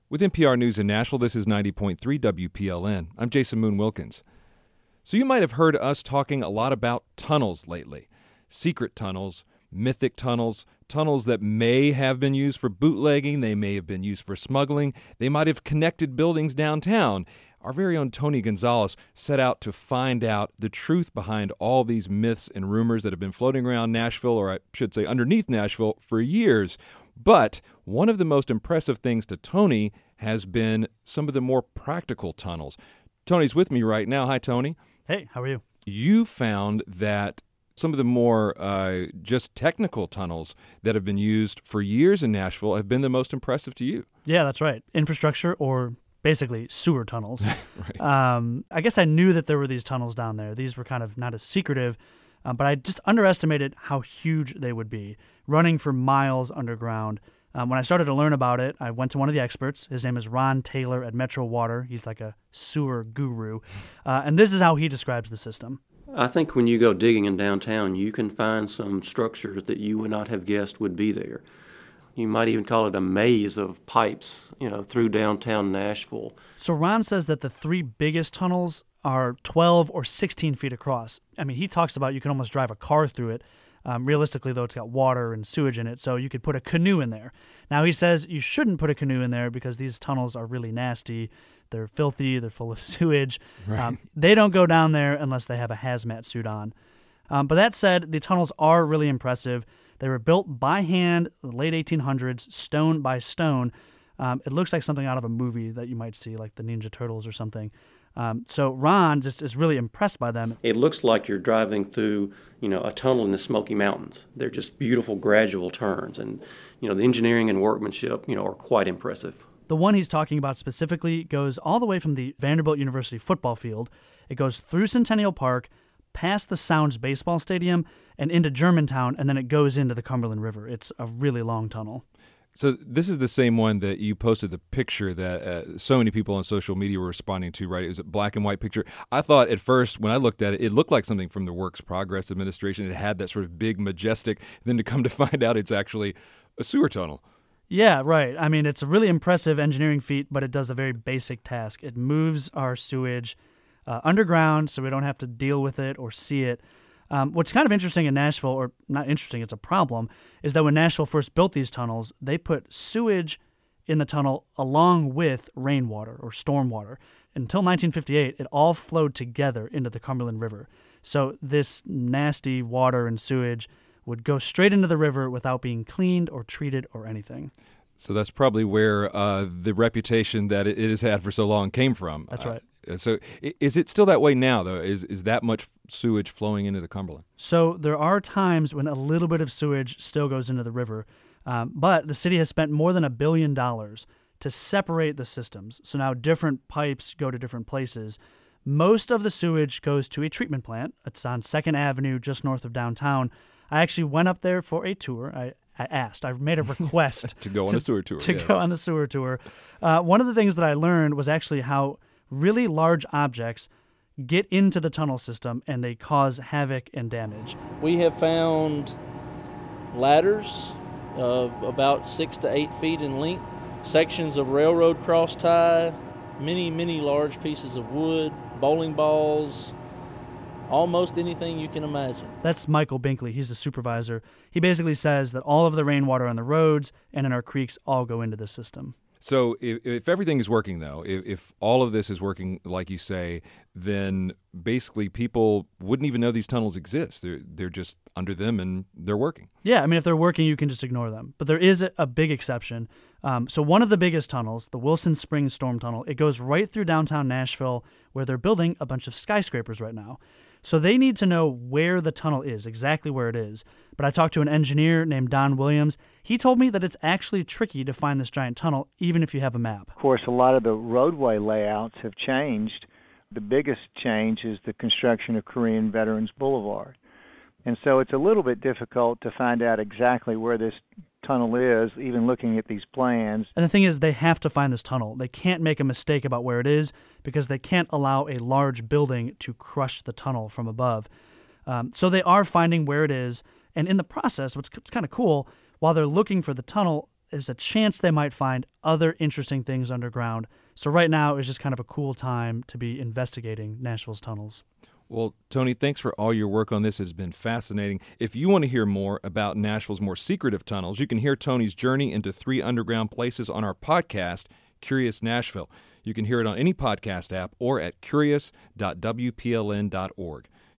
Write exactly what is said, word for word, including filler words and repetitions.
With N P R News in Nashville, this is ninety point three W P L N. I'm Jason Moon Wilkins. So you might have heard us talking a lot about tunnels lately. Secret tunnels, mythic tunnels, tunnels that may have been used for bootlegging, they may have been used for smuggling, they might have connected buildings downtown. Our very own Tony Gonzalez set out to find out the truth behind all these myths and rumors that have been floating around Nashville, or I should say underneath Nashville, for years. But one of the most impressive things to Tony has been some of the more practical tunnels. Tony's with me right now. Hi, Tony. Hey, how are you? You found that some of the more uh, just technical tunnels that have been used for years in Nashville have been the most impressive to you. Yeah, that's right. Infrastructure, or basically sewer tunnels. Right. Um, I guess I knew that there were these tunnels down there. These were kind of not as secretive, um, but I just underestimated how huge they would be, running for miles underground. Um, when I started to learn about it, I went to one of the experts. His name is Ron Taylor at Metro Water. He's like a sewer guru. Uh, and this is how he describes the system. I think when you go digging in downtown, you can find some structures that you would not have guessed would be there. You might even call it a maze of pipes, you know, through downtown Nashville. So Ron says that the three biggest tunnels are twelve or sixteen feet across. I mean, he talks about you can almost drive a car through it. Um, realistically, though, it's got water and sewage in it, so you could put a canoe in there. Now, he says you shouldn't put a canoe in there because these tunnels are really nasty. They're filthy. They're full of sewage. Right. Um, they don't go down there unless they have a hazmat suit on. Um, but that said, the tunnels are really impressive. They were built by hand in the late eighteen hundreds, stone by stone. Um, it looks like something out of a movie that you might see, like the Ninja Turtles or something. Um, so Ron just is really impressed by them. It looks like you're driving through, you know, a tunnel in the Smoky Mountains. They're just beautiful gradual turns, and, you know, the engineering and workmanship, you know, are quite impressive. The one he's talking about specifically goes all the way from the Vanderbilt University football field. It goes through Centennial Park, past the Sounds baseball stadium, and into Germantown, and then it goes into the Cumberland River. It's a really long tunnel. So this is the same one that you posted the picture that uh, so many people on social media were responding to, right? It was a black and white picture. I thought at first when I looked at it, it looked like something from the Works Progress Administration. It had that sort of big, majestic, then to come to find out it's actually a sewer tunnel. Yeah, right. I mean, it's a really impressive engineering feat, but it does a very basic task. It moves our sewage uh, underground so we don't have to deal with it or see it. Um, what's kind of interesting in Nashville, or not interesting, it's a problem, is that when Nashville first built these tunnels, they put sewage in the tunnel along with rainwater or stormwater. Until nineteen fifty-eight, it all flowed together into the Cumberland River. So this nasty water and sewage would go straight into the river without being cleaned or treated or anything. So that's probably where uh, the reputation that it, it has had for so long came from. That's right. Uh, so is it still that way now, though? Is is that much sewage flowing into the Cumberland? So there are times when a little bit of sewage still goes into the river, um, but the city has spent more than a billion dollars to separate the systems. So now different pipes go to different places. Most of the sewage goes to a treatment plant. It's on second Avenue, just north of downtown. I actually went up there for a tour. I I asked. I made a request to go on to, a sewer tour. To yes. go on the sewer tour. Uh, one of the things that I learned was actually how really large objects get into the tunnel system and they cause havoc and damage. We have found ladders uh, about six to eight feet in length, sections of railroad cross tie, many, many large pieces of wood, bowling balls, almost anything you can imagine. That's Michael Binkley. He's the supervisor. He basically says that all of the rainwater on the roads and in our creeks all go into the system. So if, if everything is working, though, if, if all of this is working, like you say, then basically people wouldn't even know these tunnels exist. They're, they're just under them and they're working. Yeah, I mean, if they're working, you can just ignore them. But there is a, a big exception. Um, so one of the biggest tunnels, the Wilson Springs Storm Tunnel, it goes right through downtown Nashville where they're building a bunch of skyscrapers right now. So they need to know where the tunnel is, exactly where it is. But I talked to an engineer named Don Williams. He told me that it's actually tricky to find this giant tunnel, even if you have a map. Of course, a lot of the roadway layouts have changed. The biggest change is the construction of Korean Veterans Boulevard. And so it's a little bit difficult to find out exactly where this tunnel is, even looking at these plans. And the thing is, they have to find this tunnel. They can't make a mistake about where it is because they can't allow a large building to crush the tunnel from above. Um, so they are finding where it is. And in the process, what's, what's kind of cool, while they're looking for the tunnel, there's a chance they might find other interesting things underground. So right now is just kind of a cool time to be investigating Nashville's tunnels. Well, Tony, thanks for all your work on this. It's been fascinating. If you want to hear more about Nashville's more secretive tunnels, you can hear Tony's journey into three underground places on our podcast, Curious Nashville. You can hear it on any podcast app or at curious dot w p l n dot org.